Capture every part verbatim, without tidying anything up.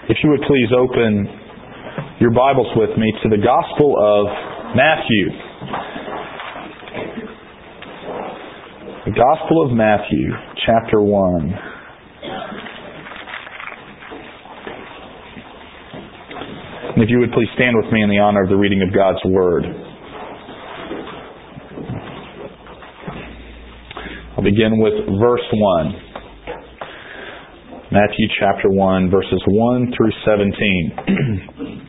If you would please open your Bibles with me to the Gospel of Matthew. The Gospel of Matthew, chapter one. And if you would please stand with me in the honor of the reading of God's Word. I'll begin with verse one. Matthew chapter one, verses one through seventeen.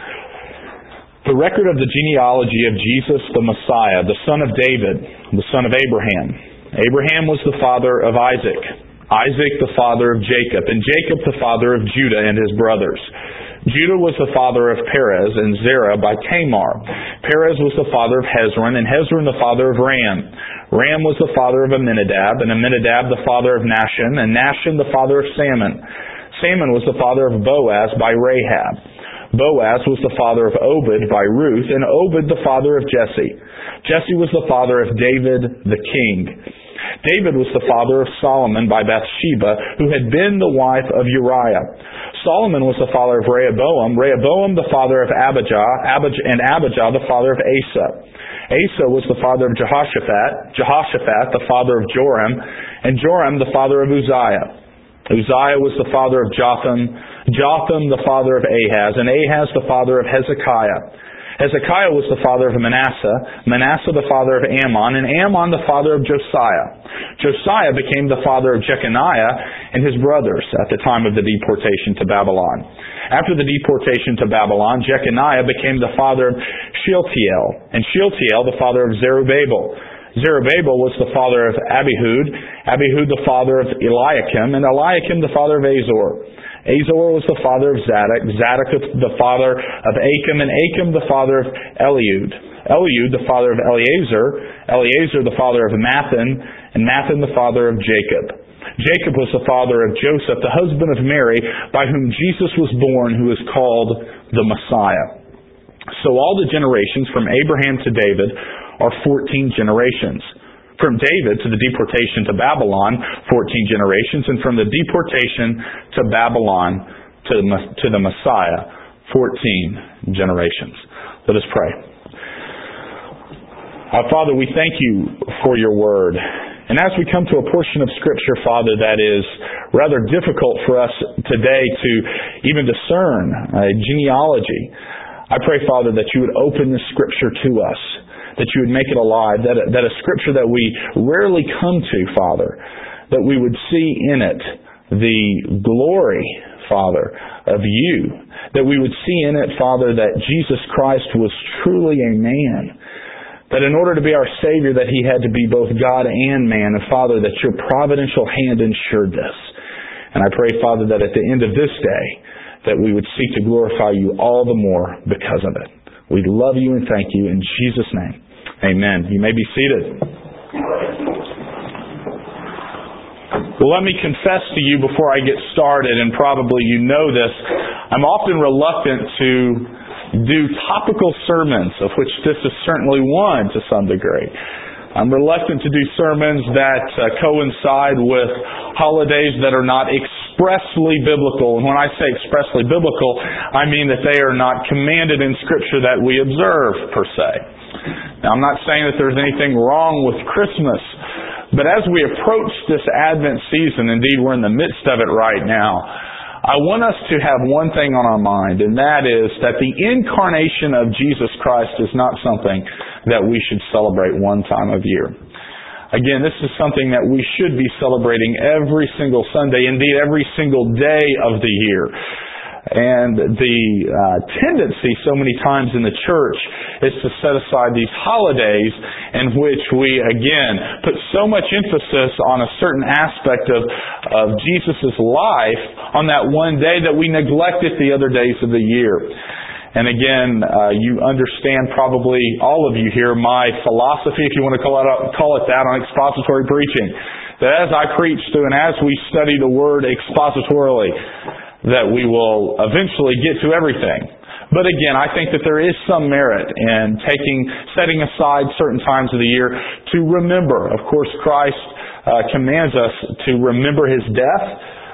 The record of the genealogy of Jesus the Messiah, the son of David, the son of Abraham. Abraham was the father of Isaac, Isaac the father of Jacob, and Jacob the father of Judah and his brothers. Judah was the father of Perez and Zerah by Tamar. Perez was the father of Hezron, and Hezron the father of Ram. Ram was the father of Amminadab, and Amminadab the father of Nahshon, and Nahshon the father of Salmon. Salmon was the father of Boaz by Rahab. Boaz was the father of Obed by Ruth, and Obed the father of Jesse. Jesse was the father of David the king. David was the father of Solomon by Bathsheba, who had been the wife of Uriah. Solomon was the father of Rehoboam, Rehoboam the father of Abijah, Abijah and Abijah the father of Asa. Asa was the father of Jehoshaphat, Jehoshaphat the father of Joram, and Joram the father of Uzziah. Uzziah was the father of Jotham, Jotham the father of Ahaz, and Ahaz the father of Hezekiah. Hezekiah was the father of Manasseh, Manasseh the father of Ammon, and Ammon the father of Josiah. Josiah became the father of Jeconiah and his brothers at the time of the deportation to Babylon. After the deportation to Babylon, Jeconiah became the father of Shealtiel, and Shealtiel the father of Zerubbabel. Zerubbabel was the father of Abihud, Abihud the father of Eliakim, and Eliakim the father of Azor. Azor was the father of Zadok, Zadok the father of Achim, and Achim the father of Eliud. Eliud the father of Eleazar, Eleazar the father of Mathan, and Mathan the father of Jacob. Jacob was the father of Joseph, the husband of Mary, by whom Jesus was born, who is called the Messiah. So all the generations from Abraham to David are fourteen generations. From David to the deportation to Babylon, fourteen generations, and from the deportation to Babylon to the, to the Messiah, fourteen generations. Let us pray. Our Father, we thank you for your word. And as we come to a portion of Scripture, Father, that is rather difficult for us today to even discern a genealogy, I pray, Father, that you would open the Scripture to us, that you would make it alive, that a, that a Scripture that we rarely come to, Father, that we would see in it the glory, Father, of you, that we would see in it, Father, that Jesus Christ was truly a man, that in order to be our Savior, that He had to be both God and man, and Father, that your providential hand ensured this. And I pray, Father, that at the end of this day, that we would seek to glorify you all the more because of it. We love you and thank you in Jesus' name. Amen. You may be seated. Well, let me confess to you before I get started, and probably you know this, I'm often reluctant to do topical sermons, of which this is certainly one to some degree. I'm reluctant to do sermons that uh, coincide with holidays that are not expressly biblical. And when I say expressly biblical, I mean that they are not commanded in Scripture that we observe, per se. Now, I'm not saying that there's anything wrong with Christmas, but as we approach this Advent season, indeed we're in the midst of it right now, I want us to have one thing on our mind, and that is that the incarnation of Jesus Christ is not something that we should celebrate one time of year. Again, this is something that we should be celebrating every single Sunday, indeed every single day of the year. And the uh, tendency so many times in the church is to set aside these holidays in which we, again, put so much emphasis on a certain aspect of, of Jesus' life on that one day that we neglected the other days of the year. And again, uh, you understand probably, all of you here, my philosophy, if you want to call it, call it that, on expository preaching. That as I preach through and as we study the Word expositorily, that we will eventually get to everything. But again, I think that there is some merit in taking, setting aside certain times of the year to remember. Of course, Christ uh, commands us to remember His death,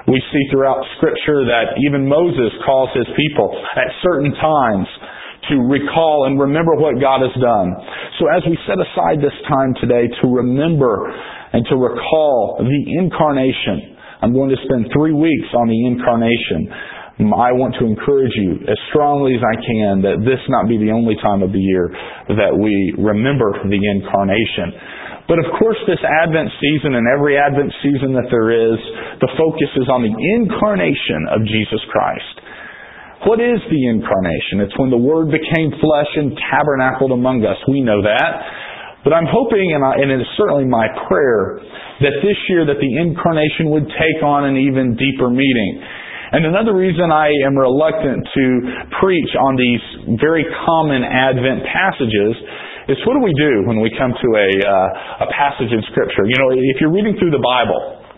We see throughout Scripture that even Moses calls his people at certain times to recall and remember what God has done. So as we set aside this time today to remember and to recall the Incarnation, I'm going to spend three weeks on the Incarnation. I want to encourage you as strongly as I can that this not be the only time of the year that we remember the Incarnation. But of course, this Advent season and every Advent season that there is, the focus is on the incarnation of Jesus Christ. What is the incarnation? It's when the Word became flesh and tabernacled among us. We know that. But I'm hoping, and, I, and it is certainly my prayer, that this year that the incarnation would take on an even deeper meaning. And another reason I am reluctant to preach on these very common Advent passages is what do we do when we come to a uh, a passage in Scripture? You know, if you're reading through the Bible,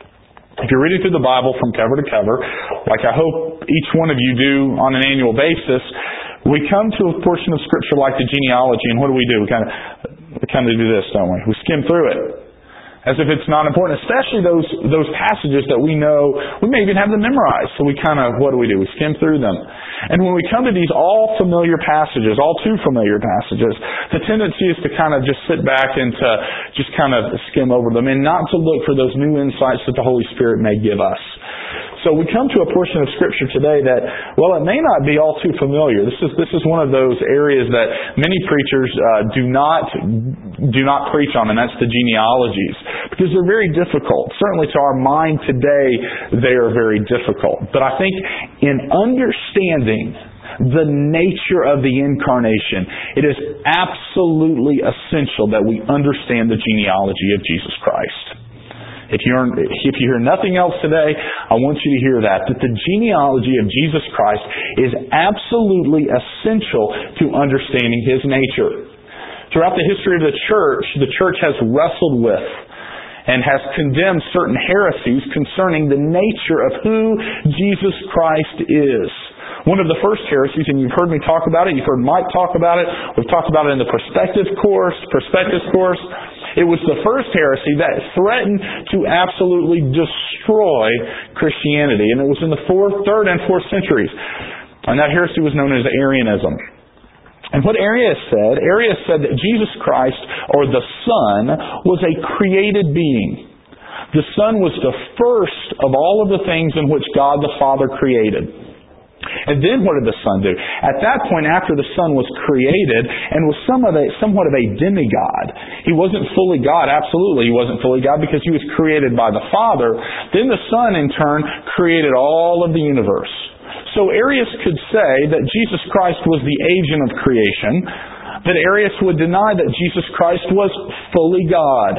if you're reading through the Bible from cover to cover, like I hope each one of you do on an annual basis, we come to a portion of Scripture like the genealogy, and what do we do? We kind of we kind of do this, don't we? We skim through it as if it's not important, especially those those passages that we know, we may even have them memorized. So we kind of, what do we do? We skim through them. And when we come to these all familiar passages, all too familiar passages, the tendency is to kind of just sit back and to just kind of skim over them and not to look for those new insights that the Holy Spirit may give us. So we come to a portion of Scripture today that, well, it may not be all too familiar. This is this is one of those areas that many preachers uh, do not do not preach on, and that's the genealogies, because they're very difficult. Certainly to our mind today, they are very difficult. But I think in understanding the nature of the Incarnation, it is absolutely essential that we understand the genealogy of Jesus Christ. If you're, if you hear nothing else today, I want you to hear that, that the genealogy of Jesus Christ is absolutely essential to understanding His nature. Throughout the history of the church, the church has wrestled with and has condemned certain heresies concerning the nature of who Jesus Christ is. One of the first heresies, and you've heard me talk about it, you've heard Mike talk about it, we've talked about it in the perspective course, perspectives course. It was the first heresy that threatened to absolutely destroy Christianity. And it was in the fourth, third and fourth centuries. And that heresy was known as Arianism. And what Arius said, Arius said that Jesus Christ, or the Son, was a created being. The Son was the first of all of the things in which God the Father created. And then what did the Son do? At that point, after the Son was created and was somewhat, a, somewhat of a demigod, He wasn't fully God, absolutely He wasn't fully God because He was created by the Father. Then the Son, in turn, created all of the universe. So Arius could say that Jesus Christ was the agent of creation, but Arius would deny that Jesus Christ was fully God.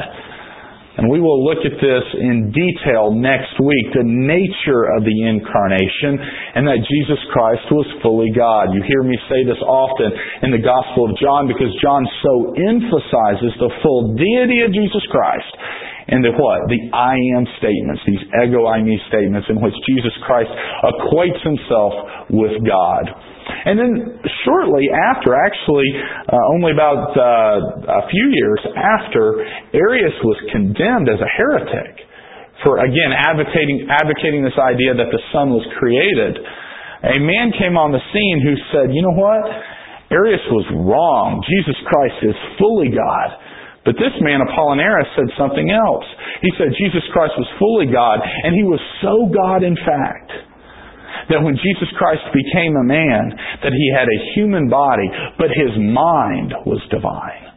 And we will look at this in detail next week, the nature of the Incarnation, and that Jesus Christ was fully God. You hear me say this often in the Gospel of John because John so emphasizes the full deity of Jesus Christ and the what? The I am statements, these ego eimi statements in which Jesus Christ equates Himself with God. And then shortly after, actually uh, only about uh, a few years after, Arius was condemned as a heretic for, again, advocating, advocating this idea that the Son was created. A man came on the scene who said, you know what? Arius was wrong. Jesus Christ is fully God. But this man, Apollinaris, said something else. He said Jesus Christ was fully God, and He was so God in fact that when Jesus Christ became a man, that He had a human body, but His mind was divine.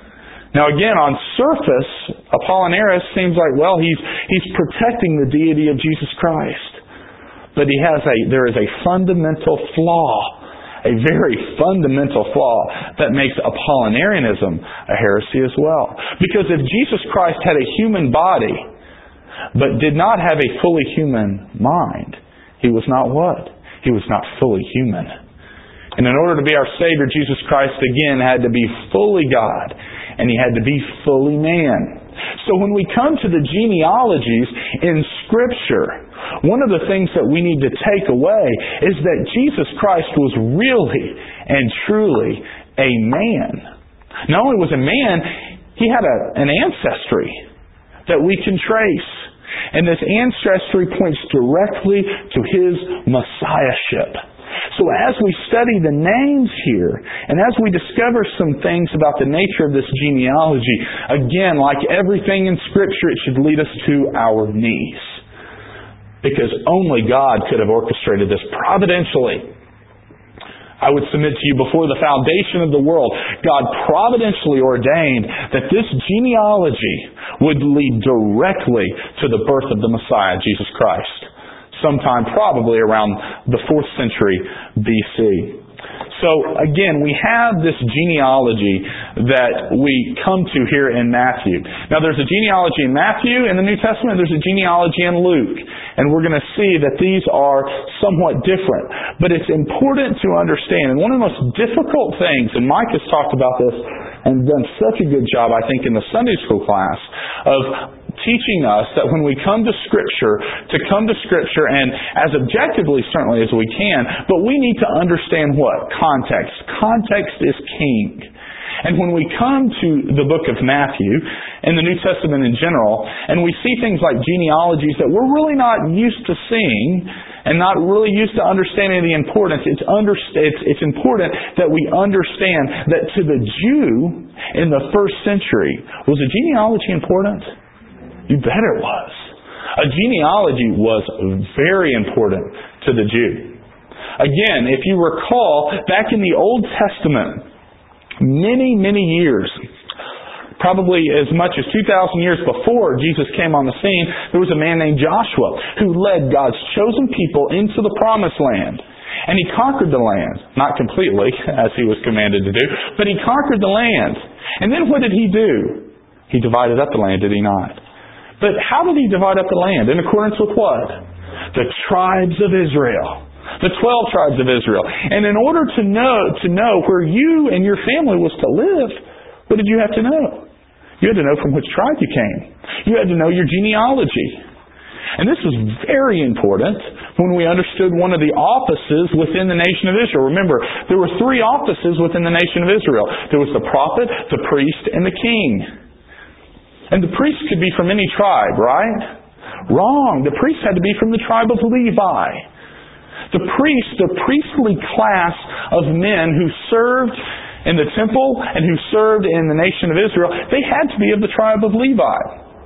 Now again, on surface, Apollinaris seems like, well, he's he's protecting the deity of Jesus Christ. But he has a there is a fundamental flaw, a very fundamental flaw that makes Apollinarianism a heresy as well. Because if Jesus Christ had a human body, but did not have a fully human mind, He was not what? He was not fully human. And in order to be our Savior, Jesus Christ again had to be fully God, and He had to be fully man. So when we come to the genealogies in Scripture, one of the things that we need to take away is that Jesus Christ was really and truly a man. Not only was a man, He had a, an ancestry that we can trace. And this ancestry points directly to His Messiahship. So as we study the names here, and as we discover some things about the nature of this genealogy, again, like everything in Scripture, it should lead us to our knees. Because only God could have orchestrated this providentially. I would submit to you, before the foundation of the world, God providentially ordained that this genealogy would lead directly to the birth of the Messiah, Jesus Christ, sometime probably around the fourth century B C. So again, we have this genealogy that we come to here in Matthew. Now there's a genealogy in Matthew in the New Testament, there's a genealogy in Luke. And we're going to see that these are somewhat different. But it's important to understand, and one of the most difficult things, and Mike has talked about this and done such a good job, I think, in the Sunday school class, of teaching us that when we come to Scripture, to come to Scripture and as objectively certainly as we can, but we need to understand what? Context. Context is king. And when we come to the book of Matthew, and the New Testament in general, and we see things like genealogies that we're really not used to seeing, and not really used to understanding the importance, it's, under, it's, it's important that we understand that to the Jew in the first century, was a genealogy important? You bet it was. A genealogy was very important to the Jew. Again, if you recall, back in the Old Testament, many, many years, probably as much as two thousand years before Jesus came on the scene, there was a man named Joshua who led God's chosen people into the Promised Land. And he conquered the land. Not completely, as he was commanded to do, but he conquered the land. And then what did he do? He divided up the land, did he not? But how did he divide up the land? In accordance with what? The tribes of Israel. The twelve tribes of Israel. And in order to know to know where you and your family was to live, what did you have to know? You had to know from which tribe you came. You had to know your genealogy. And this was very important when we understood one of the offices within the nation of Israel. Remember, there were three offices within the nation of Israel. There was the prophet, the priest, and the king. And the priest could be from any tribe, right? Wrong. The priest had to be from the tribe of Levi. The priest, the priestly class of men who served in the temple and who served in the nation of Israel, they had to be of the tribe of Levi.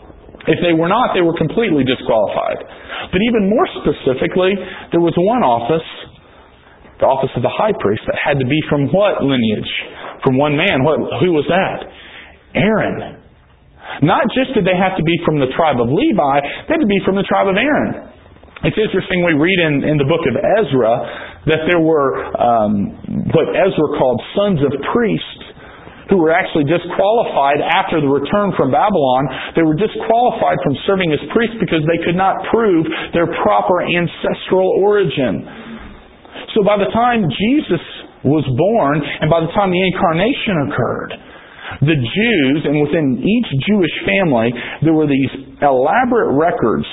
If they were not, they were completely disqualified. But even more specifically, there was one office, the office of the high priest, that had to be from what lineage? From one man. What? Who was that? Aaron. Not just did they have to be from the tribe of Levi, they had to be from the tribe of Aaron. It's interesting, we read in, in the book of Ezra that there were um, what Ezra called sons of priests who were actually disqualified after the return from Babylon. They were disqualified from serving as priests because they could not prove their proper ancestral origin. So by the time Jesus was born and by the time the incarnation occurred, the Jews, and within each Jewish family, there were these elaborate records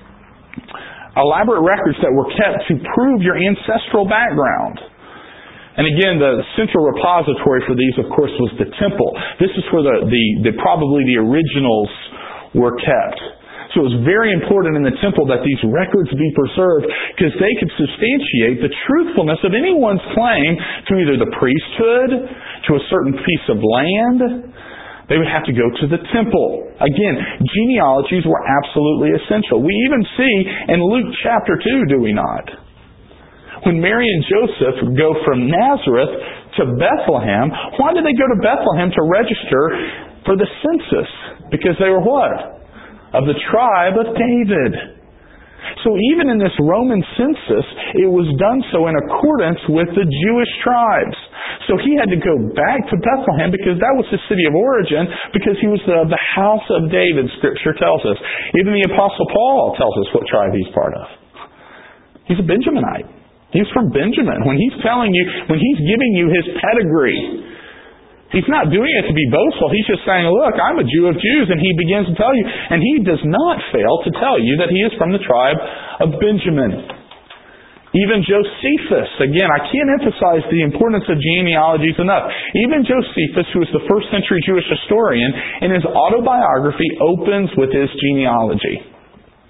elaborate records that were kept to prove your ancestral background. And again, the central repository for these, of course, was the temple. This is where the, the, the probably the originals were kept. So it was very important in the temple that these records be preserved because they could substantiate the truthfulness of anyone's claim to either the priesthood, to a certain piece of land. They would have to go to the temple. Again, genealogies were absolutely essential. We even see in Luke chapter two, do we not? When Mary and Joseph go from Nazareth to Bethlehem, why did they go to Bethlehem to register for the census? Because they were what? Of the tribe of David. So even in this Roman census, it was done so in accordance with the Jewish tribes. So he had to go back to Bethlehem because that was his city of origin, because he was of the house of David, Scripture tells us. Even the Apostle Paul tells us what tribe he's part of. He's a Benjaminite. He's from Benjamin. When he's telling you, when he's giving you his pedigree, he's not doing it to be boastful. He's just saying, look, I'm a Jew of Jews, and he begins to tell you, and he does not fail to tell you that he is from the tribe of Benjamin. Even Josephus, again, I can't emphasize the importance of genealogies enough. Even Josephus, who is the first century Jewish historian, in his autobiography opens with his genealogy.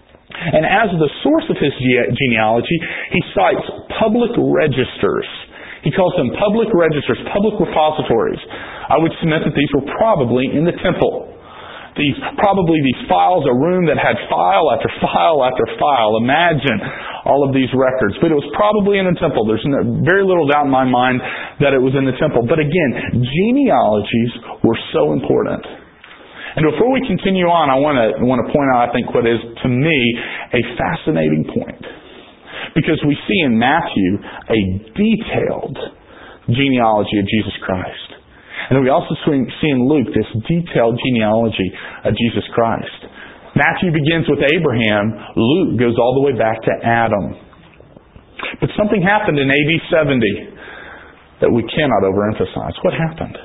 And as the source of his ge- genealogy, he cites public registers. He calls them public registers, public repositories. I would submit that these were probably in the temple. These probably these files, a room that had file after file after file. Imagine all of these records. But it was probably in the temple. There's no, very little doubt in my mind that it was in the temple. But again, genealogies were so important. And before we continue on, I want to want to point out, I think, what is, to me, a fascinating point. Because we see in Matthew a detailed genealogy of Jesus Christ. And then we also see in Luke this detailed genealogy of Jesus Christ. Matthew begins with Abraham. Luke goes all the way back to Adam. But something happened in A D seventy that we cannot overemphasize. What happened?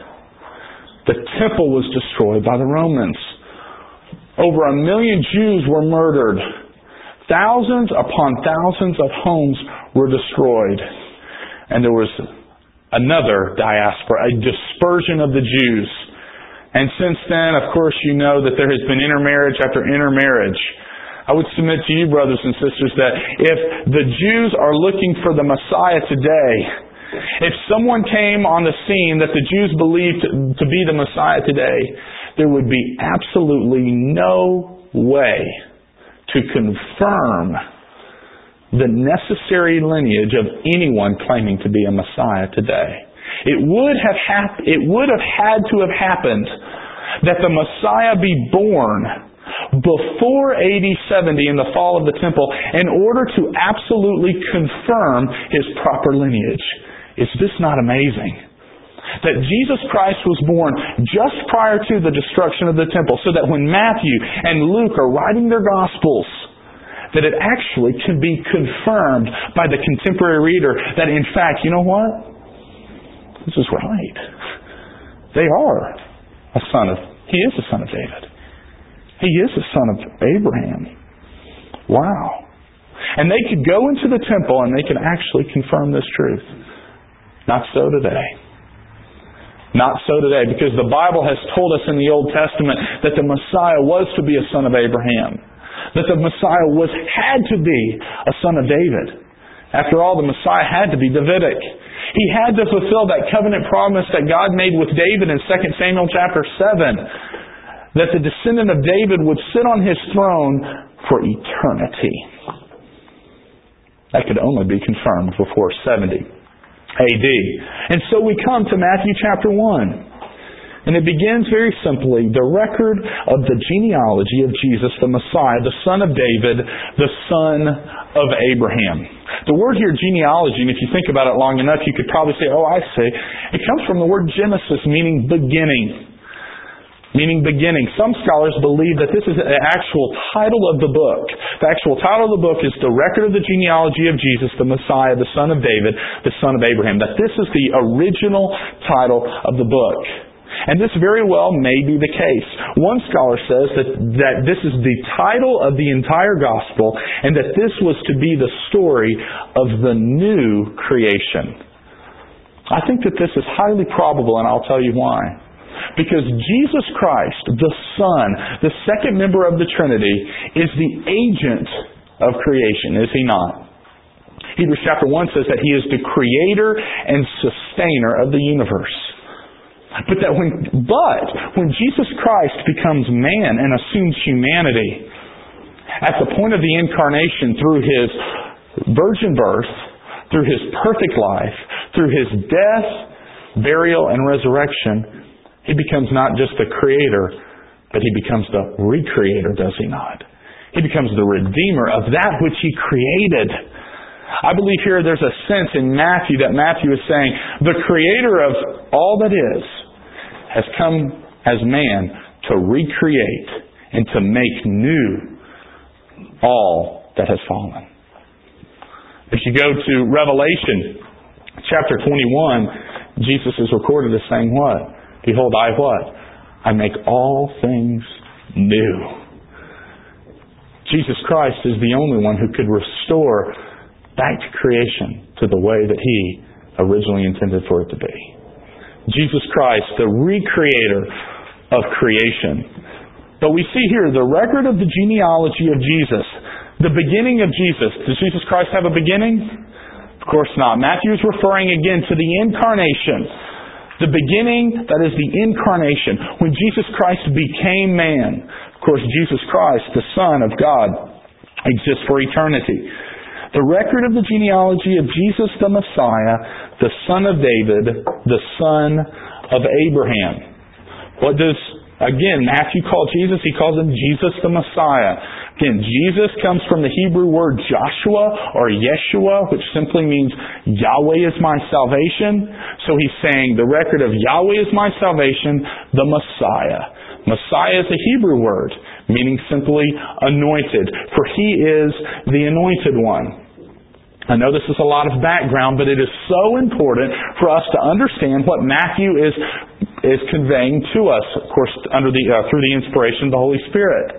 The temple was destroyed by the Romans. Over a million Jews were murdered. Thousands upon thousands of homes were destroyed. And there was another diaspora, a dispersion of the Jews. And since then, of course, you know that there has been intermarriage after intermarriage. I would submit to you, brothers and sisters, that if the Jews are looking for the Messiah today, if someone came on the scene that the Jews believed to be the Messiah today, there would be absolutely no way to confirm the necessary lineage of anyone claiming to be a Messiah today. It would have hap- it would have had to have happened that the Messiah be born before A D seventy in the fall of the temple in order to absolutely confirm his proper lineage. Is this not amazing? That Jesus Christ was born just prior to the destruction of the temple, so that when Matthew and Luke are writing their Gospels, that it actually can be confirmed by the contemporary reader that in fact, you know what? This is right. They are a son of, he is a son of David. He is a son of Abraham. Wow. And they could go into the temple and they could actually confirm this truth. Not so today. Not so today, because the Bible has told us in the Old Testament that the Messiah was to be a son of Abraham. That the Messiah was had to be a son of David. After all, the Messiah had to be Davidic. He had to fulfill that covenant promise that God made with David in Second Samuel chapter seven. That the descendant of David would sit on his throne for eternity. That could only be confirmed before seventy A D. And so we come to Matthew chapter one. And it begins very simply, the record of the genealogy of Jesus, the Messiah, the son of David, the son of Abraham. The word here, genealogy, and if you think about it long enough, you could probably say, oh, I see. It comes from the word Genesis, meaning beginning. Meaning beginning. Some scholars believe that this is the actual title of the book. The actual title of the book is the record of the genealogy of Jesus, the Messiah, the son of David, the son of Abraham. That this is the original title of the book. And this very well may be the case. One scholar says that, that this is the title of the entire gospel and that this was to be the story of the new creation. I think that this is highly probable, and I'll tell you why. Because Jesus Christ, the Son, the second member of the Trinity, is the agent of creation, is He not? Hebrews chapter one says that He is the creator and sustainer of the universe. But that when, but when Jesus Christ becomes man and assumes humanity, at the point of the incarnation, through His virgin birth, through His perfect life, through His death, burial, and resurrection, He becomes not just the creator, but He becomes the recreator, does He not? He becomes the redeemer of that which He created. I believe here there's a sense in Matthew that Matthew is saying, the creator of all that is has come as man to recreate and to make new all that has fallen. If you go to Revelation chapter twenty-one, Jesus is recorded as saying what? Behold, I what? I make all things new. Jesus Christ is the only one who could restore back to creation to the way that He originally intended for it to be. Jesus Christ, the recreator of creation. But we see here the record of the genealogy of Jesus, The beginning of Jesus. Does Jesus Christ have a beginning? Of course not. Matthew is referring again to the incarnation. The beginning, that is the incarnation. When Jesus Christ became man. Of course, Jesus Christ, the Son of God, exists for eternity. The record of the genealogy of Jesus the Messiah, the Son of David, the Son of Abraham. What does, again, Matthew call Jesus? He calls him Jesus the Messiah. Again, Jesus comes from the Hebrew word Joshua or Yeshua, which simply means Yahweh is my salvation. So he's saying the record of Yahweh is my salvation, the Messiah. Messiah is a Hebrew word, meaning simply anointed, for He is the anointed one. I know this is a lot of background, but it is so important for us to understand what Matthew is is conveying to us, of course, under the uh, through the inspiration of the Holy Spirit.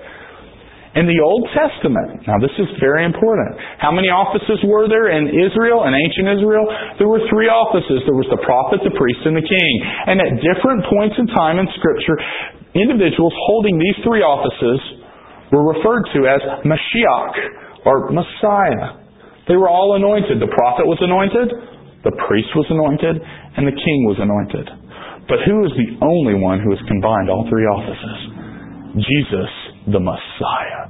In the Old Testament, now this is very important. How many offices were there in Israel, in ancient Israel? There were three offices. There was the prophet, the priest, and the king. And at different points in time in Scripture, individuals holding these three offices were referred to as Mashiach, or Messiah. They were all anointed. The prophet was anointed, the priest was anointed, and the king was anointed. But who is the only one who has combined all three offices? Jesus, the Messiah.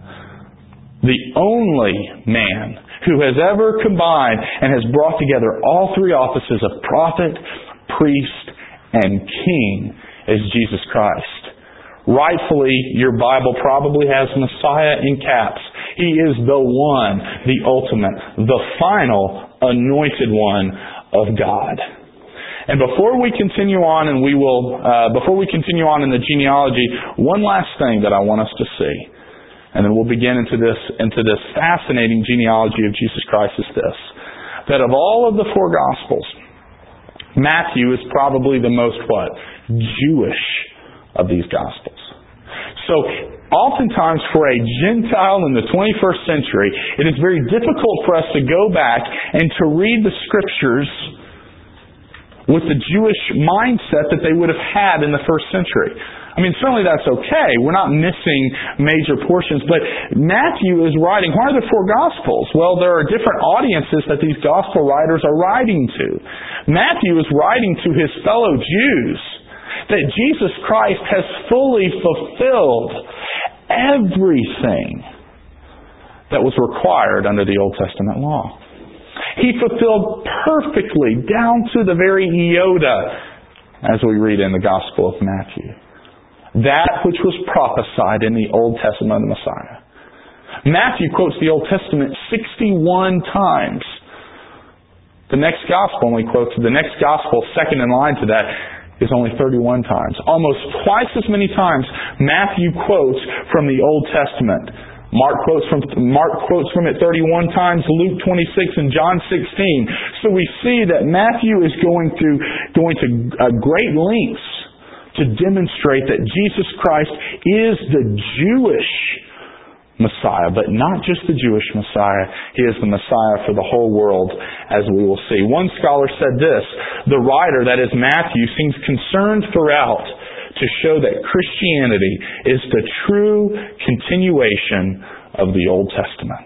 The only man who has ever combined and has brought together all three offices of prophet, priest, and king is Jesus Christ. Rightfully, your Bible probably has Messiah in caps. He is the one, the ultimate, the final anointed one of God. And before we continue on, and we will, uh, before we continue on in the genealogy, one last thing that I want us to see, and then we'll begin into this into this fascinating genealogy of Jesus Christ is this: that of all of the four Gospels, Matthew is probably the most what? Jewish of these Gospels. So, oftentimes for a Gentile in the twenty-first century, it is very difficult for us to go back and to read the Scriptures with the Jewish mindset that they would have had in the first century. I mean, certainly that's okay. We're not missing major portions. But Matthew is writing, why are there four Gospels? Well, there are different audiences that these Gospel writers are writing to. Matthew is writing to his fellow Jews that Jesus Christ has fully fulfilled everything that was required under the Old Testament law. He fulfilled perfectly down to the very iota, as we read in the Gospel of Matthew, that which was prophesied in the Old Testament of the Messiah. Matthew quotes the Old Testament sixty-one times. The next Gospel only quotes, the next Gospel, second in line to that, is only thirty-one times. Almost twice as many times Matthew quotes from the Old Testament. Mark quotes from Mark quotes from it thirty-one times, Luke twenty-six, and John sixteen. So we see that Matthew is going through going to uh, great lengths to demonstrate that Jesus Christ is the Jewish Messiah, but not just the Jewish Messiah. He is the Messiah for the whole world, as we will see. One scholar said this: the writer, that is Matthew, seems concerned throughout to show that Christianity is the true continuation of the Old Testament.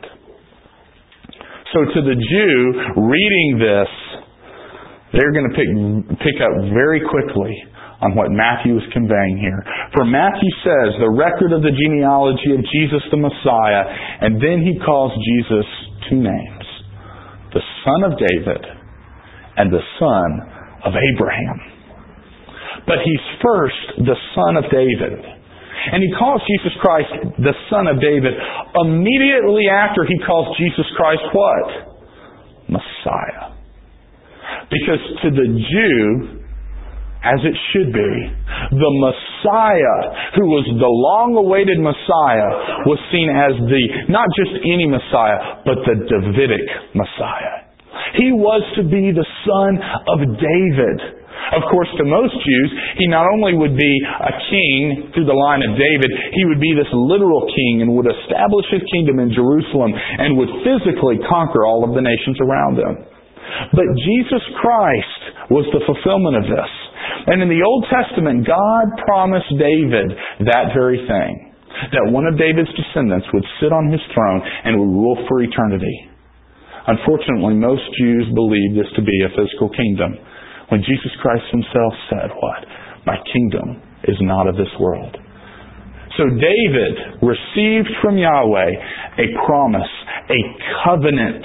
So to the Jew reading this, they're going to pick, pick up very quickly on what Matthew is conveying here. For Matthew says the record of the genealogy of Jesus the Messiah, and then he calls Jesus two names: the Son of David and the Son of Abraham. But he's first the Son of David. And he calls Jesus Christ the Son of David immediately after he calls Jesus Christ what? Messiah. Because to the Jew, as it should be, the Messiah, who was the long-awaited Messiah, was seen as the, not just any Messiah, but the Davidic Messiah. He was to be the Son of David. Of course, to most Jews, he not only would be a king through the line of David, he would be this literal king and would establish his kingdom in Jerusalem and would physically conquer all of the nations around him. But Jesus Christ was the fulfillment of this. And in the Old Testament, God promised David that very thing. that one of David's descendants would sit on his throne and would rule for eternity. Unfortunately, most Jews believe this to be a physical kingdom, when Jesus Christ himself said, what? My kingdom is not of this world. So David received from Yahweh a promise, a covenant.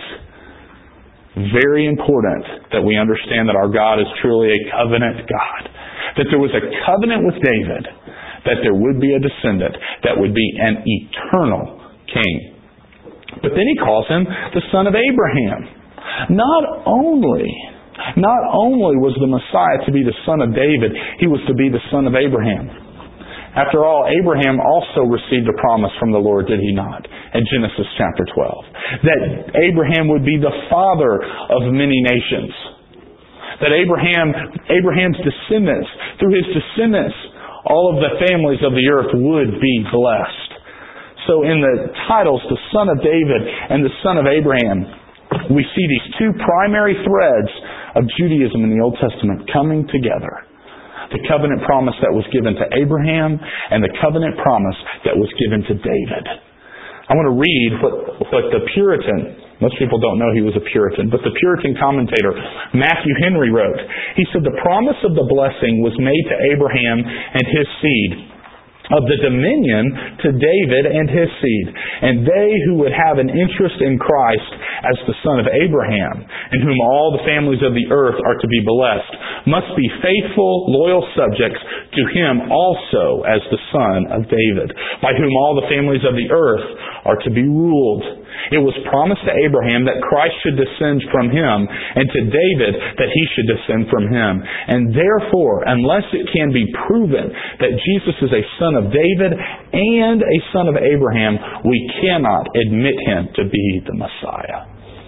Very important that we understand that our God is truly a covenant God. That there was a covenant with David, that there would be a descendant that would be an eternal king. But then he calls him the son of Abraham. Not only, not only was the Messiah to be the son of David, he was to be the son of Abraham. After all, Abraham also received a promise from the Lord, did he not? In Genesis chapter twelve. That Abraham would be the father of many nations. That Abraham, Abraham's descendants, through his descendants, all of the families of the earth would be blessed. So in the titles, the Son of David and the Son of Abraham, we see these two primary threads of Judaism in the Old Testament coming together. The covenant promise that was given to Abraham and the covenant promise that was given to David. I want to read what, what the Puritan, most people don't know he was a Puritan, but the Puritan commentator Matthew Henry wrote. He said, the promise of the blessing was made to Abraham and his seed, of the dominion to David and his seed. And they who would have an interest in Christ as the son of Abraham, in whom all the families of the earth are to be blessed, must be faithful, loyal subjects to him also as the son of David, by whom all the families of the earth are to be ruled. It was promised to Abraham that Christ should descend from him, and to David that he should descend from him. And therefore, unless it can be proven that Jesus is a son of David and a son of Abraham, we cannot admit him to be the Messiah.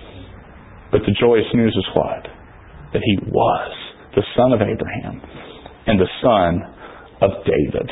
But the joyous news is what? That he was the son of Abraham and the son of David.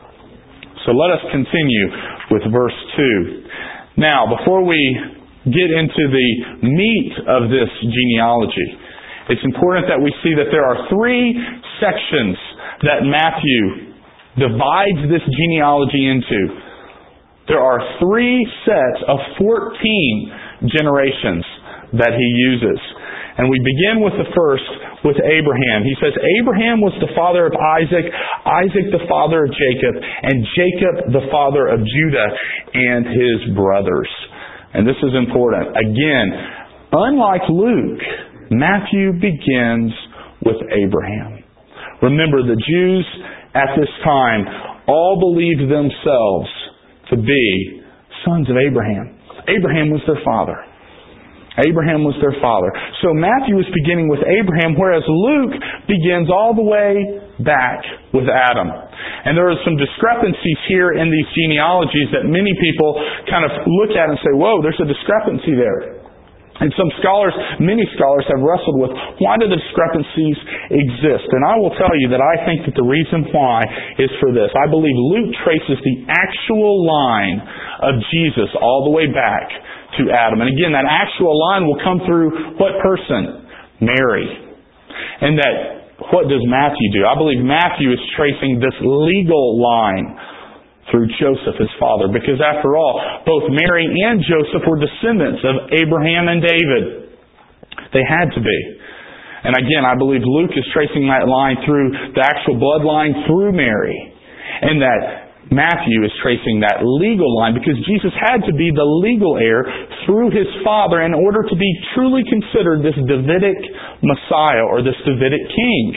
So let us continue with verse two. Now, before we get into the meat of this genealogy, it's important that we see that there are three sections that Matthew divides this genealogy into. There are three sets of fourteen generations that he uses. And we begin with the first, with Abraham. He says, Abraham was the father of Isaac, Isaac the father of Jacob, and Jacob the father of Judah and his brothers. And this is important. Again, unlike Luke, Matthew begins with Abraham. Remember, the Jews at this time all believed themselves to be sons of Abraham. Abraham was their father. Abraham was their father. So Matthew is beginning with Abraham, whereas Luke begins all the way back with Adam. And there are some discrepancies here in these genealogies that many people kind of look at and say, whoa, there's a discrepancy there. And some scholars, many scholars have wrestled with, why do the discrepancies exist? And I will tell you that I think that the reason why is for this. I believe Luke traces the actual line of Jesus all the way back to Adam. And again, that actual line will come through what person? Mary. And that, what does Matthew do? I believe Matthew is tracing this legal line through Joseph, his father. Because after all, both Mary and Joseph were descendants of Abraham and David. They had to be. And again, I believe Luke is tracing that line through the actual bloodline through Mary. And that Matthew is tracing that legal line because Jesus had to be the legal heir through his father in order to be truly considered this Davidic Messiah or this Davidic king.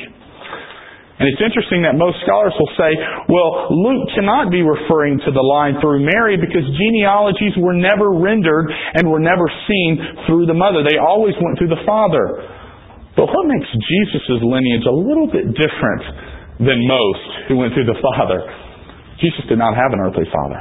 And it's interesting that most scholars will say, well, Luke cannot be referring to the line through Mary because genealogies were never rendered and were never seen through the mother. They always went through the father. But what makes Jesus' lineage a little bit different than most who went through the father? Jesus did not have an earthly father.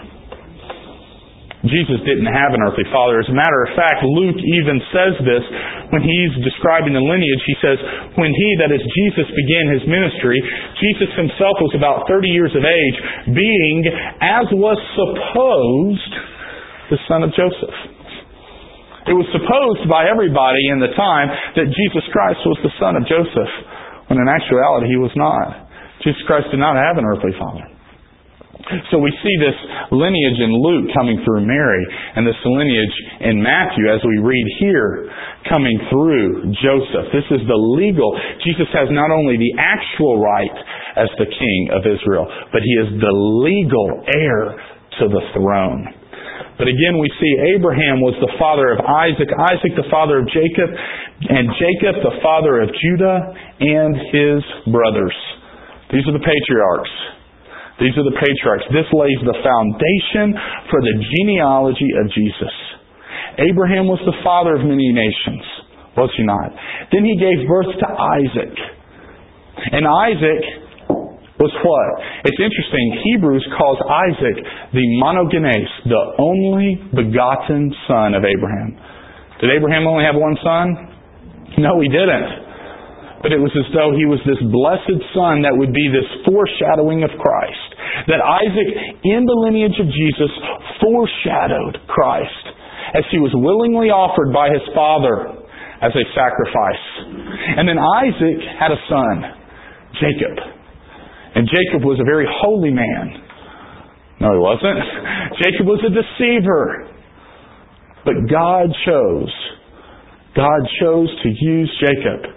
Jesus didn't have an earthly father. As a matter of fact, Luke even says this when he's describing the lineage. He says, when he, that is Jesus, began his ministry, Jesus himself was about thirty years of age, being, as was supposed, the son of Joseph. It was supposed by everybody in the time that Jesus Christ was the son of Joseph, when in actuality he was not. Jesus Christ did not have an earthly father. So we see this lineage in Luke coming through Mary, and this lineage in Matthew, as we read here, coming through Joseph. This is the legal. Jesus has not only the actual right as the king of Israel, but he is the legal heir to the throne. But again, we see Abraham was the father of Isaac, Isaac the father of Jacob, and Jacob the father of Judah and his brothers. These are the patriarchs. These are the patriarchs. This lays the foundation for the genealogy of Jesus. Abraham was the father of many nations, was he not? Then he gave birth to Isaac. And Isaac was what? It's interesting. Hebrews calls Isaac the monogenes, the only begotten son of Abraham. Did Abraham only have one son? No, he didn't. But it was as though he was this blessed son that would be this foreshadowing of Christ. That Isaac, in the lineage of Jesus, foreshadowed Christ as he was willingly offered by his father as a sacrifice. And then Isaac had a son, Jacob. And Jacob was a very holy man. No, he wasn't. Jacob was a deceiver. But God chose. God chose to use Jacob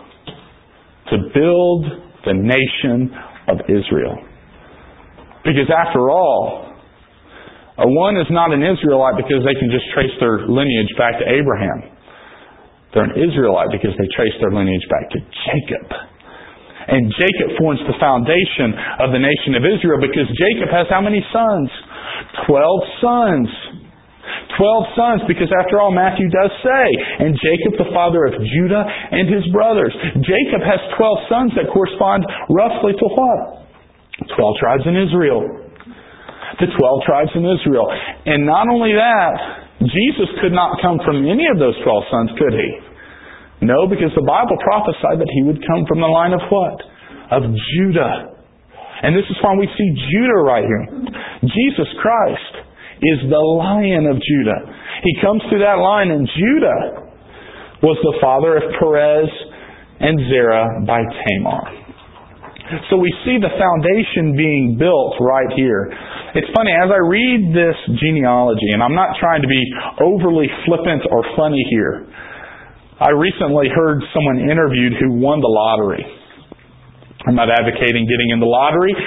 to build the nation of Israel. Because after all, a one is not an Israelite because they can just trace their lineage back to Abraham. They're an Israelite because they trace their lineage back to Jacob. And Jacob forms the foundation of the nation of Israel because Jacob has how many sons? Twelve sons. Twelve sons, because after all, Matthew does say, and Jacob the father of Judah and his brothers. Jacob has twelve sons that correspond roughly to what? Twelve tribes in Israel. The twelve tribes in Israel. And not only that, Jesus could not come from any of those twelve sons, could he? No, because the Bible prophesied that he would come from the line of what? Of Judah. And this is why we see Judah right here. Jesus Christ is the Lion of Judah. He comes through that line, and Judah was the father of Perez and Zerah by Tamar. So we see the foundation being built right here. It's funny, as I read this genealogy, and I'm not trying to be overly flippant or funny here, I recently heard someone interviewed who won the lottery. I'm not advocating getting in the lottery,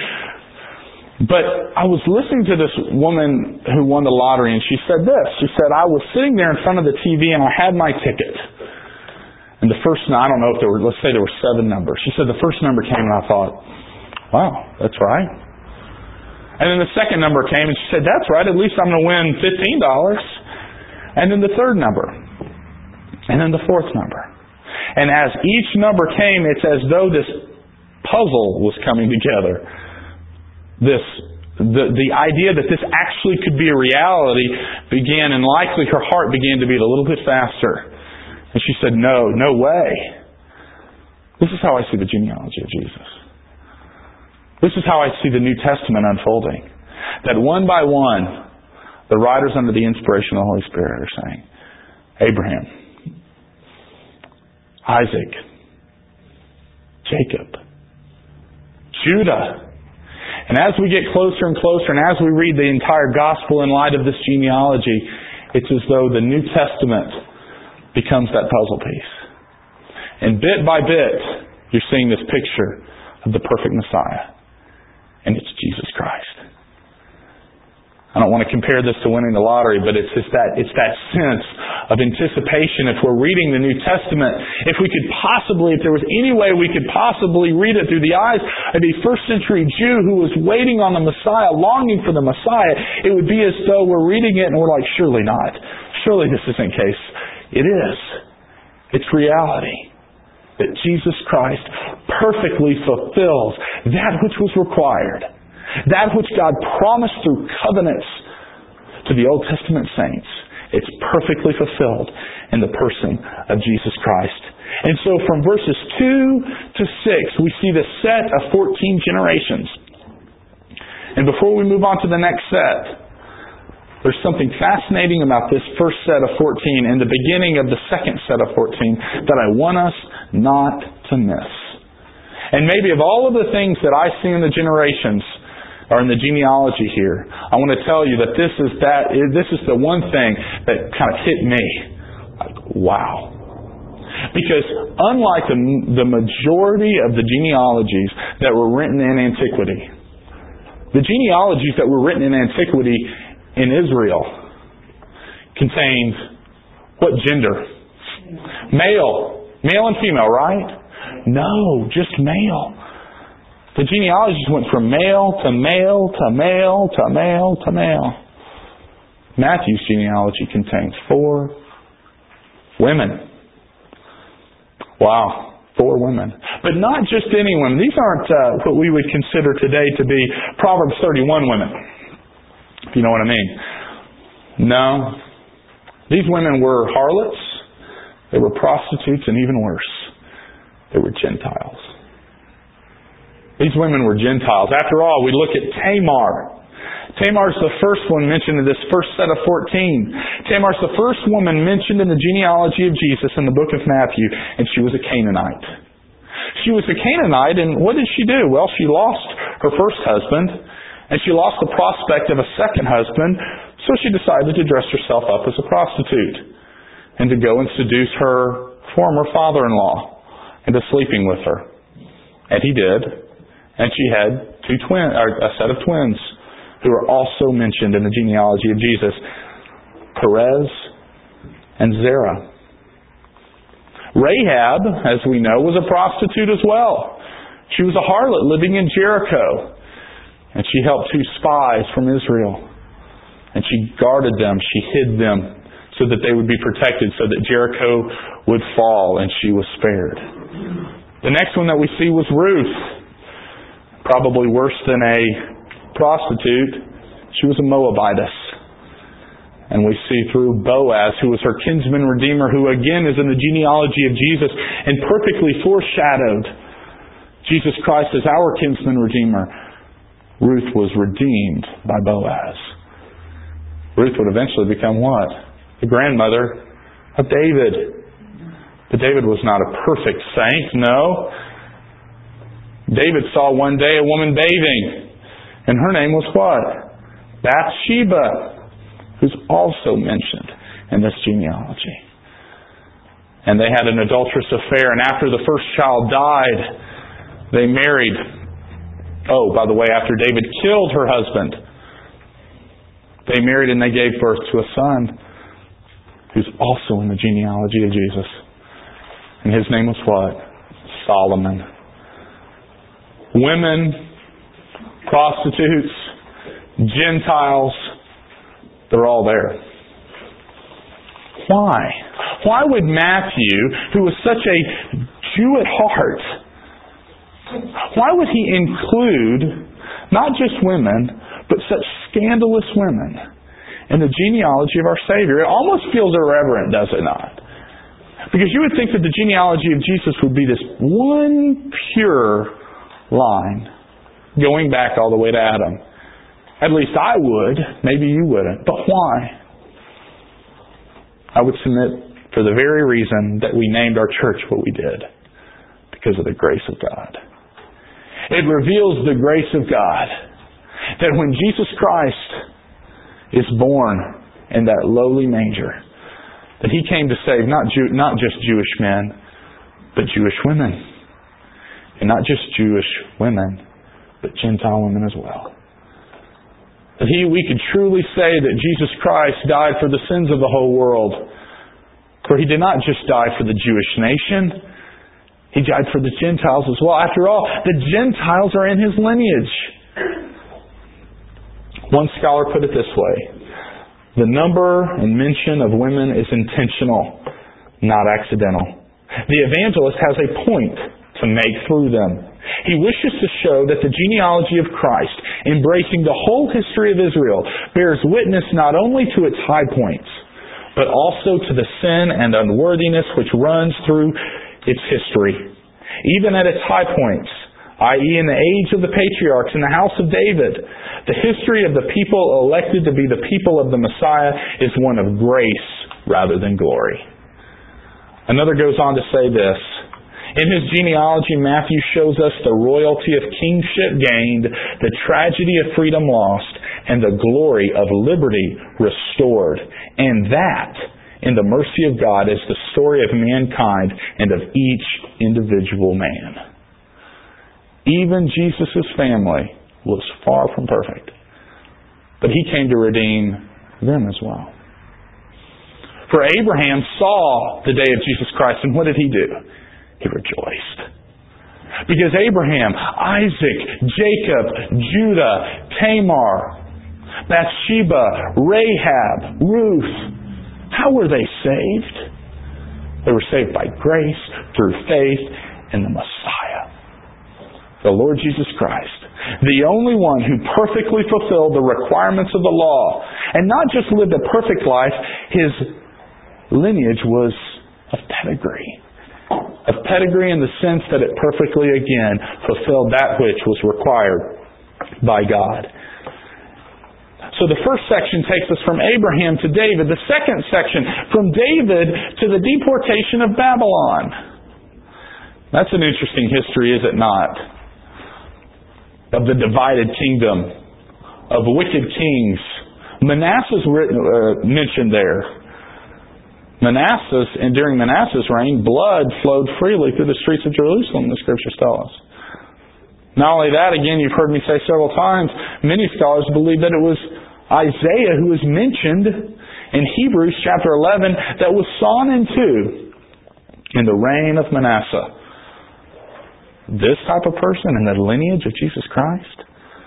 but I was listening to this woman who won the lottery, and she said this. She said, I was sitting there in front of the T V and I had my ticket. And the first, I don't know if there were, let's say there were seven numbers. She said the first number came and I thought, wow, that's right. And then the second number came and she said, that's right, at least I'm going to win fifteen dollars. And then the third number. And then the fourth number. And as each number came, it's as though this puzzle was coming together. This, the, the idea that this actually could be a reality began, and likely her heart began to beat a little bit faster. And she said, no, no way. This is how I see the genealogy of Jesus. This is how I see the New Testament unfolding. That one by one, the writers under the inspiration of the Holy Spirit are saying, Abraham, Isaac, Jacob, Judah. And as we get closer and closer, and as we read the entire gospel in light of this genealogy, it's as though the New Testament becomes that puzzle piece. And bit by bit, you're seeing this picture of the perfect Messiah. And it's Jesus Christ. I don't want to compare this to winning the lottery, but it's just that, it's that sense of anticipation. If we're reading the New Testament, if we could possibly, if there was any way we could possibly read it through the eyes of a first century Jew who was waiting on the Messiah, longing for the Messiah, it would be as though we're reading it and we're like, surely not. Surely this isn't case. It is. It's reality. That Jesus Christ perfectly fulfills that which was required. That which God promised through covenants to the Old Testament saints. It's perfectly fulfilled in the person of Jesus Christ. And so from verses two to six, we see the set of fourteen generations. And before we move on to the next set, there's something fascinating about this first set of fourteen and the beginning of the second set of fourteen that I want us not to miss. And maybe of all of the things that I see in the generations or in the genealogy here, I want to tell you that this is that this is the one thing that kind of hit me. Like, wow. Because unlike the, the majority of the genealogies that were written in antiquity, the genealogies that were written in antiquity in Israel contained what gender? Male. Male and female, right? No, just male. The genealogies went from male to male to male to male to male. Matthew's genealogy contains four women. Wow, four women. But not just any women. These aren't uh, what we would consider today to be Proverbs thirty-one women. If you know what I mean. No. These women were harlots. They were prostitutes, and even worse, they were Gentiles. These women were Gentiles. After all, we look at Tamar. Tamar is the first one mentioned in this first set of fourteen. Tamar is the first woman mentioned in the genealogy of Jesus in the book of Matthew, and she was a Canaanite. She was a Canaanite, and what did she do? Well, she lost her first husband, and she lost the prospect of a second husband, so she decided to dress herself up as a prostitute and to go and seduce her former father-in-law into sleeping with her. And he did. And she had two twin, or a set of twins who are also mentioned in the genealogy of Jesus, Perez and Zerah. Rahab, as we know, was a prostitute as well. She was a harlot living in Jericho. And she helped two spies from Israel. And she guarded them, she hid them so that they would be protected, so that Jericho would fall, and she was spared. The next one that we see was Ruth. Probably worse than a prostitute. She was a Moabitess. And we see through Boaz, who was her kinsman redeemer, who again is in the genealogy of Jesus and perfectly foreshadowed Jesus Christ as our kinsman redeemer. Ruth was redeemed by Boaz. Ruth would eventually become what? The grandmother of David. But David was not a perfect saint, no. David saw one day a woman bathing, and her name was what? Bathsheba, who's also mentioned in this genealogy. And they had an adulterous affair, and after the first child died, they married. Oh, by the way, after David killed her husband, they married and they gave birth to a son who's also in the genealogy of Jesus. And his name was what? Solomon. Women, prostitutes, Gentiles, they're all there. Why? Why would Matthew, who was such a Jew at heart, why would he include not just women, but such scandalous women in the genealogy of our Savior? It almost feels irreverent, does it not? Because you would think that the genealogy of Jesus would be this one pure line going back all the way to Adam. At least I would. Maybe you wouldn't. But why? I would submit for the very reason that we named our church what we did. Because of the grace of God. It reveals the grace of God. That when Jesus Christ is born in that lowly manger, that He came to save not Jew, not just Jewish men, but Jewish women. And not just Jewish women, but Gentile women as well. That he, we could truly say that Jesus Christ died for the sins of the whole world. For He did not just die for the Jewish nation. He died for the Gentiles as well. After all, the Gentiles are in His lineage. One scholar put it this way. The number and mention of women is intentional, not accidental. The evangelist has a point to make through them. He wishes to show that the genealogy of Christ, embracing the whole history of Israel, bears witness not only to its high points, but also to the sin and unworthiness which runs through its history. Even at its high points, that is in the age of the patriarchs in the house of David, the history of the people elected to be the people of the Messiah is one of grace rather than glory. Another goes on to say this. In his genealogy, Matthew shows us the royalty of kingship gained, the tragedy of freedom lost, and the glory of liberty restored. And that, in the mercy of God, is the story of mankind and of each individual man. Even Jesus' family was far from perfect, but He came to redeem them as well. For Abraham saw the day of Jesus Christ, and what did he do? He rejoiced. Because Abraham, Isaac, Jacob, Judah, Tamar, Bathsheba, Rahab, Ruth, how were they saved? They were saved by grace through faith in the Messiah, the Lord Jesus Christ, the only one who perfectly fulfilled the requirements of the law, and not just lived a perfect life. His lineage was of pedigree. Of pedigree in the sense that it perfectly, again, fulfilled that which was required by God. So the first section takes us from Abraham to David. The second section, from David to the deportation of Babylon. That's an interesting history, is it not? Of the divided kingdom, of wicked kings. Manasseh's written, uh, mentioned there. Manasseh, and during Manasseh's reign, blood flowed freely through the streets of Jerusalem, the Scriptures tell us. Not only that, again, you've heard me say several times, many scholars believe that it was Isaiah who is mentioned in Hebrews chapter eleven that was sawn in two in the reign of Manasseh. This type of person in the lineage of Jesus Christ.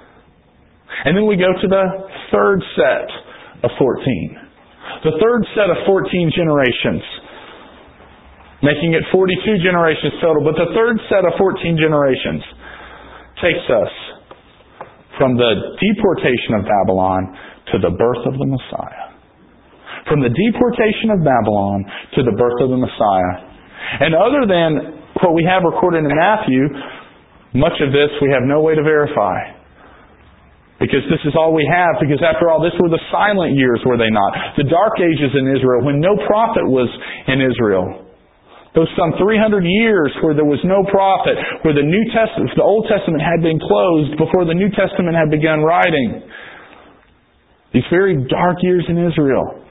And then we go to the third set of fourteen. The third set of fourteen generations. Making it forty-two generations total. But the third set of fourteen generations takes us from the deportation of Babylon to the birth of the Messiah. From the deportation of Babylon to the birth of the Messiah. And other than what we have recorded in Matthew, much of this we have no way to verify. Because this is all we have. Because after all, this were the silent years, were they not? The dark ages in Israel, when no prophet was in Israel. Those some three hundred years where there was no prophet, where the New Testament, the Old Testament had been closed before the New Testament had begun writing. These very dark years in Israel.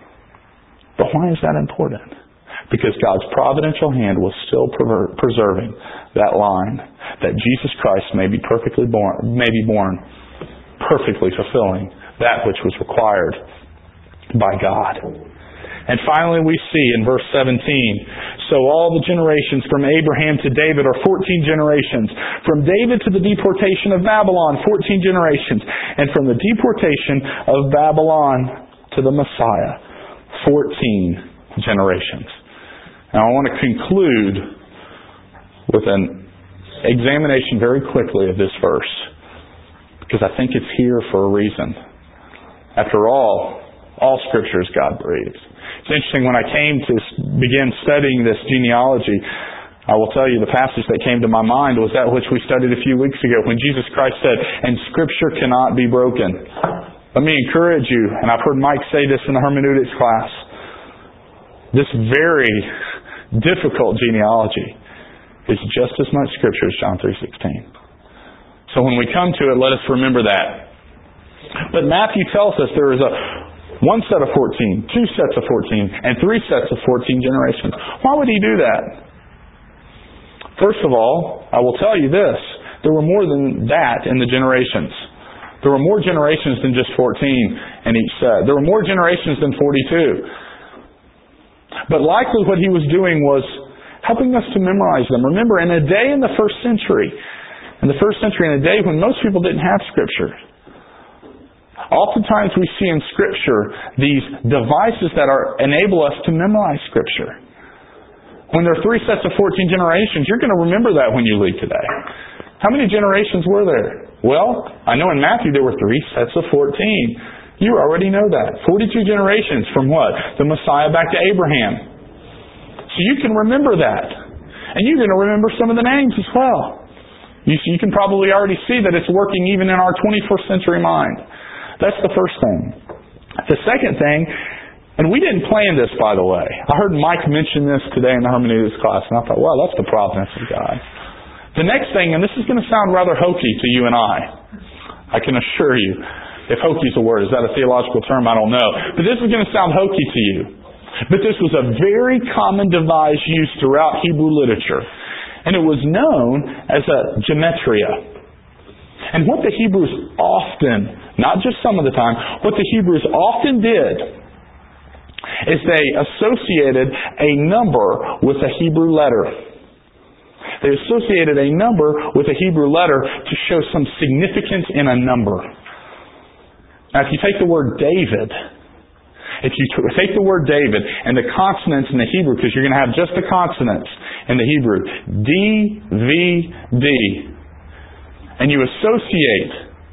But why is that important? Because God's providential hand was still preserving that line, that Jesus Christ may be perfectly born, may be born, perfectly fulfilling that which was required by God. And finally we see in verse seventeen, so all the generations from Abraham to David are fourteen generations. From David to the deportation of Babylon, fourteen generations. And from the deportation of Babylon to the Messiah, fourteen generations. Now I want to conclude with an examination very quickly of this verse, because I think it's here for a reason. After all, all Scripture is God-breathed. It's interesting, when I came to begin studying this genealogy, I will tell you the passage that came to my mind was that which we studied a few weeks ago when Jesus Christ said, and Scripture cannot be broken. Let me encourage you, and I've heard Mike say this in the hermeneutics class, this very difficult genealogy is just as much Scripture as John three sixteen. So when we come to it, let us remember that. But Matthew tells us there is a one set of fourteen, two sets of fourteen, and three sets of fourteen generations. Why would he do that? First of all, I will tell you this. There were more than that in the generations. There were more generations than just fourteen in each set. There were more generations than forty-two. But likely what he was doing was helping us to memorize them. Remember, in a day in the first century, in the first century, in a day when most people didn't have Scripture, oftentimes we see in Scripture these devices that are enable us to memorize Scripture. When there are three sets of fourteen generations, you're going to remember that when you leave today. How many generations were there? Well, I know in Matthew there were three sets of fourteen. You already know that. forty-two generations from what? The Messiah back to Abraham. So you can remember that. And you're going to remember some of the names as well. You, you can probably already see that it's working even in our twenty-first century mind. That's the first thing. The second thing And we didn't plan this, by the way. I heard Mike mention this today in the hermeneutics class, and I thought, well, that's the providence of God. The next thing, and this is going to sound rather hokey to you and I, I can assure you, if hokey is a word, is that a theological term? I don't know. But this is going to sound hokey to you. But this was a very common device used throughout Hebrew literature. And it was known as a gematria. And what the Hebrews often, not just some of the time, what the Hebrews often did is they associated a number with a Hebrew letter. They associated a number with a Hebrew letter to show some significance in a number. Now, if you take the word David, if you take the word David and the consonants in the Hebrew, because you're going to have just the consonants in the Hebrew, D, V, D, and you associate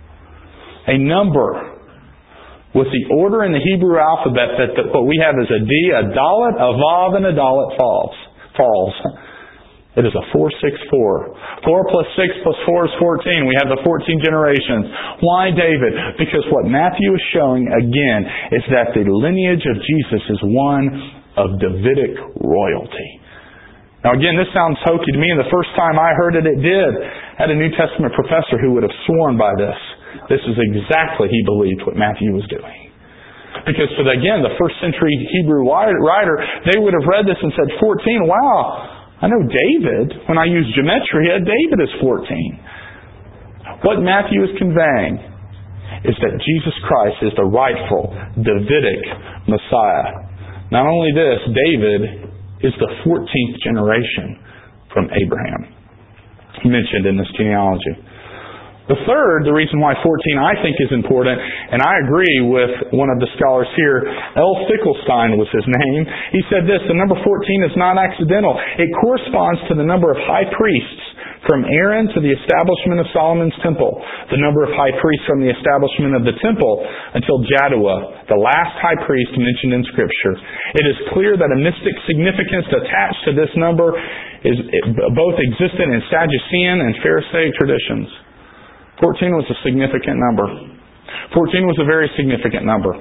a number with the order in the Hebrew alphabet that the, what we have is a D, a dalet, a vav, and a dalet falls. falls. It is a four six four. four plus six plus four is fourteen. We have the fourteen generations. Why David? Because what Matthew is showing, again, is that the lineage of Jesus is one of Davidic royalty. Now again, this sounds hokey to me, and the first time I heard it, it did. I had a New Testament professor who would have sworn by this. This is exactly, he believed, what Matthew was doing. Because for, the, again, the first century Hebrew writer, they would have read this and said, fourteen, wow, I know David, when I use gematria, David is fourteen. What Matthew is conveying is that Jesus Christ is the rightful Davidic Messiah. Not only this, David is the fourteenth generation from Abraham, mentioned in this genealogy. The third, the reason why fourteen I think is important, and I agree with one of the scholars here, L. Finkelstein was his name. He said this, the number fourteen is not accidental. It corresponds to the number of high priests from Aaron to the establishment of Solomon's temple, the number of high priests from the establishment of the temple until Jaddua, the last high priest mentioned in Scripture. It is clear that a mystic significance attached to this number is both existent in Sadducean and Pharisaic traditions. fourteen was a significant number. fourteen was a very significant number.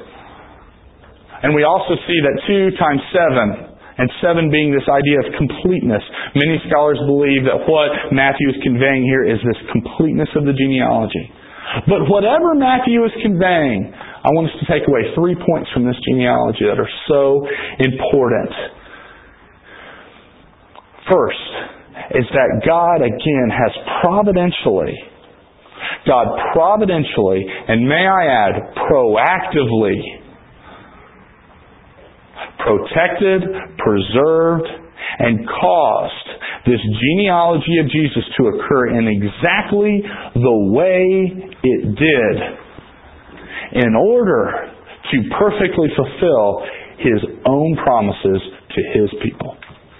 And we also see that two times seven, and seven being this idea of completeness. Many scholars believe that what Matthew is conveying here is this completeness of the genealogy. But whatever Matthew is conveying, I want us to take away three points from this genealogy that are so important. First is that God, again, has providentially God providentially, and may I add, proactively, protected, preserved, and caused this genealogy of Jesus to occur in exactly the way it did in order to perfectly fulfill His own promises to His people.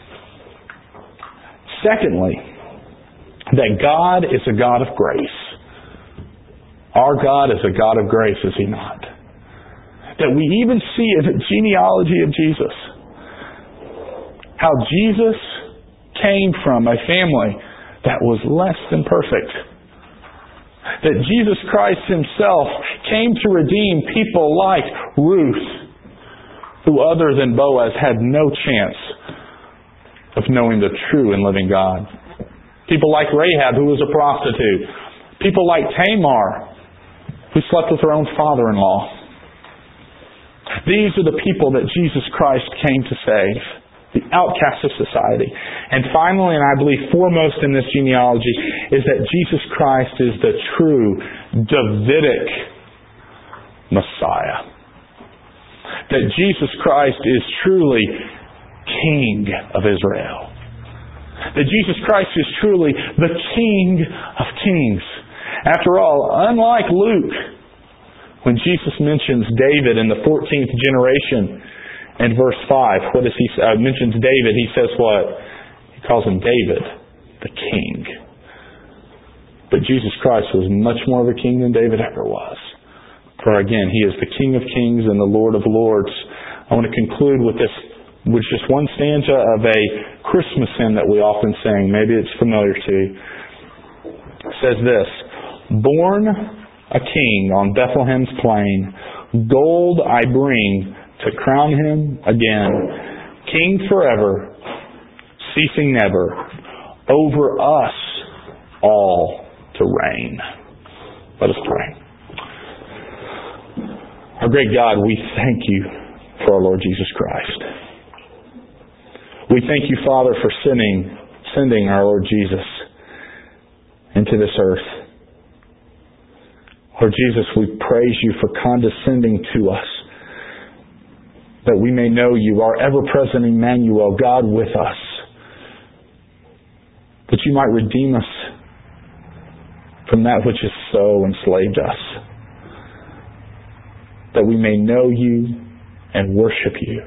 Secondly, that God is a God of grace. Our God is a God of grace, is He not? That we even see in the genealogy of Jesus how Jesus came from a family that was less than perfect. That Jesus Christ Himself came to redeem people like Ruth, who other than Boaz had no chance of knowing the true and living God. People like Rahab, who was a prostitute. People like Tamar, who slept with her own father-in-law. These are the people that Jesus Christ came to save, the outcasts of society. And finally, and I believe foremost in this genealogy, is that Jesus Christ is the true Davidic Messiah. That Jesus Christ is truly King of Israel. That Jesus Christ is truly the King of Kings. After all, unlike Luke, when Jesus mentions David in the fourteenth generation in verse five, what does he uh, mentions David, he says what? He calls him David, the king. But Jesus Christ was much more of a king than David ever was. For again, He is the King of Kings and the Lord of Lords. I want to conclude with this, with just one stanza of a Christmas hymn that we often sing. Maybe it's familiar to you. It says this, Born a king on Bethlehem's plain, gold I bring to crown Him again, King forever, ceasing never, over us all to reign. Let us pray. Our great God, we thank You for our Lord Jesus Christ. We thank You, Father, for sending, sending our Lord Jesus into this earth. Lord Jesus, we praise You for condescending to us, that we may know You, our ever-present Emmanuel, God with us, that You might redeem us from that which has so enslaved us, that we may know You and worship You.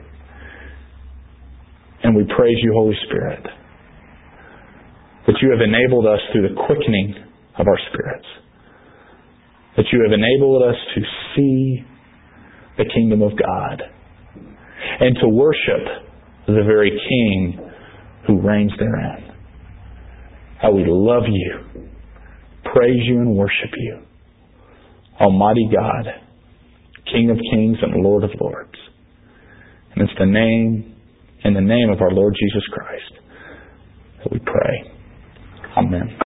And we praise You, Holy Spirit, that You have enabled us through the quickening of our spirits, that You have enabled us to see the kingdom of God and to worship the very King who reigns therein. How we love You, praise You, and worship You, Almighty God, King of kings and Lord of lords. And it's the name, in the name of our Lord Jesus Christ, that we pray. Amen.